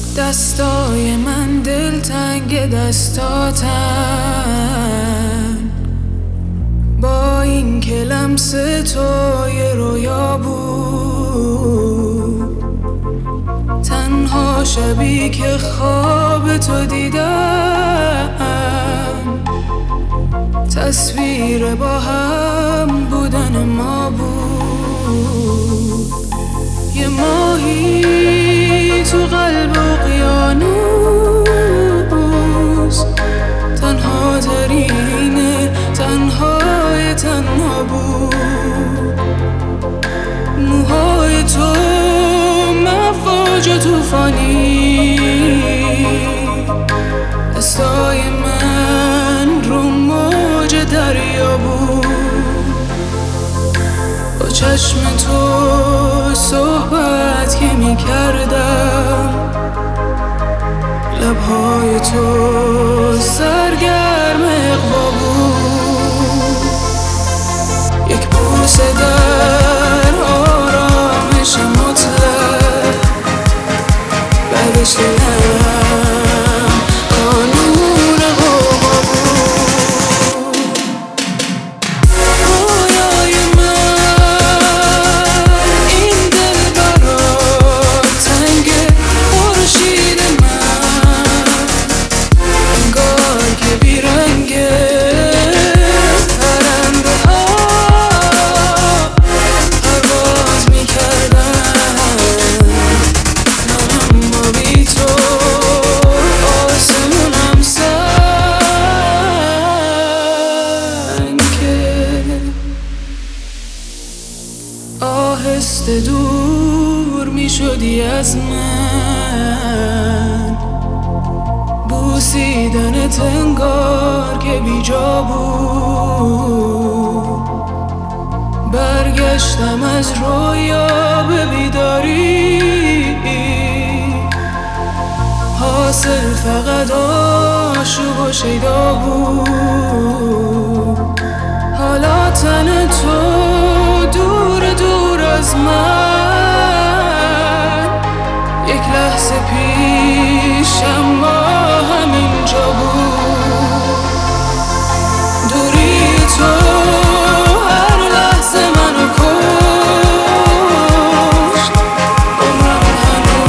دستای من دلتنگ دستاتن، با این که لمس تو یه رویا بود. تنها شبی که خواب تو دیدم، تصویر با هم بودن ما بود. یه ماهی تو قلب اقیانوس، تنها ترینه، تنهای تنها بود. موهای تو مفاج و توفانی، دستای من رو موج دریا بود. با چشم تو صحبت که می کردم، لبهای تو سرگرم اقوا بود. یک بوسه در آرامش مطلق، بعدش دلم قانون قوا بود. رویای من این دل برات تنگه، خورشید من انگار که بیرنگه. پرنده ها پرواز میکردن، من اما بی تو آسمونم سنگه. آهسته دور میشدی از من، بوسیدنت انگار که بیجا بود. برگشتم از رویا به بیداری، حاصل فقط آشوب و شیدا بود. حالا تن تو دور دور از من، یک لحظه پیشم